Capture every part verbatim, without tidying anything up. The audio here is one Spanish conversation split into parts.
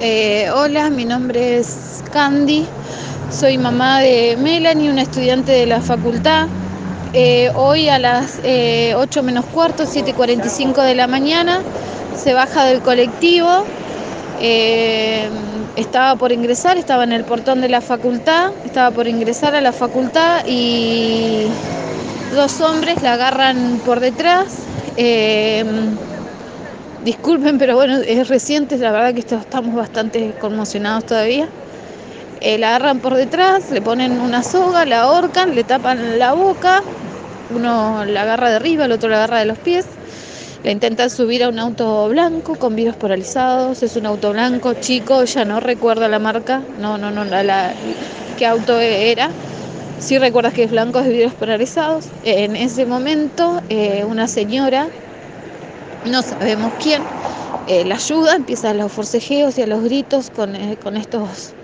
Eh, hola, mi nombre es Candy, soy mamá de Melanie, una estudiante de la facultad. Eh, hoy a las eh, ocho menos cuarto, siete y cuarenta y cinco de la mañana, se baja del colectivo. Eh, estaba por ingresar, estaba en el portón de la facultad, estaba por ingresar a la facultad y dos hombres la agarran por detrás. Eh, Disculpen, pero bueno, es reciente, la verdad que esto- estamos bastante conmocionados todavía. Eh, la agarran por detrás, le ponen una soga, la ahorcan, le tapan la boca, uno la agarra de arriba, el otro la agarra de los pies, la intentan subir a un auto blanco con vidrios polarizados. Es un auto blanco chico, ya no recuerdo la marca, no, no, no, la, la- qué auto era. Sí recuerdas que es blanco de vidrios polarizados. En ese momento, eh, una señora, no sabemos quién, eh, la ayuda, empiezan los forcejeos y a los gritos con, eh, con estos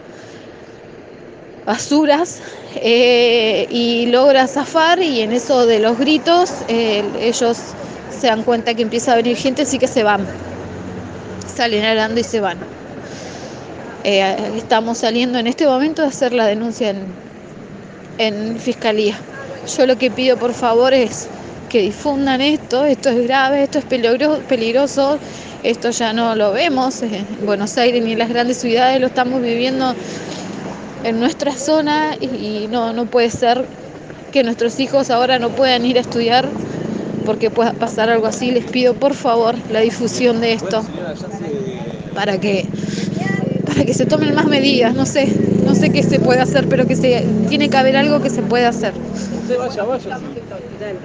basuras, eh, y logra zafar, y en eso de los gritos eh, ellos se dan cuenta que empieza a venir gente, así que se van, salen hablando y se van. Eh, estamos saliendo en este momento a hacer la denuncia en, en fiscalía. Yo lo que pido por favor es que difundan esto, esto es grave, esto es peligro, peligroso, esto ya no lo vemos en Buenos Aires ni en las grandes ciudades, lo estamos viviendo en nuestra zona y, y no, no puede ser que nuestros hijos ahora no puedan ir a estudiar porque pueda pasar algo así. Les pido por favor la difusión de esto para que para que se tomen más medidas. No sé, no sé qué se puede hacer, pero que se tiene que haber algo que se pueda hacer. Usted vaya, vaya.